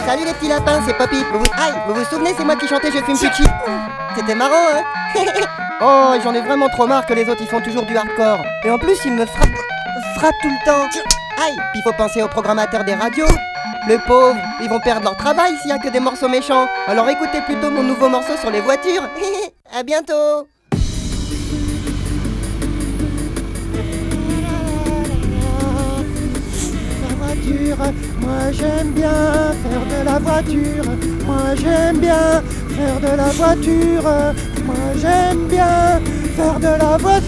Salut les petits lapins, c'est Poppy. Vous vous souvenez, c'est moi qui chantais Je fume Pucci. C'était marrant, hein. Oh, j'en ai vraiment trop marre que les autres ils font toujours du hardcore. Et en plus, ils me frappent tout le temps. Aïe, puis faut penser aux programmateurs des radios. Les pauvres, ils vont perdre leur travail s'il y a que des morceaux méchants. Alors écoutez plutôt mon nouveau morceau sur les voitures. À bientôt. Moi j'aime bien faire de la voiture. Moi j'aime bien faire de la voiture. Moi j'aime bien faire de la voiture.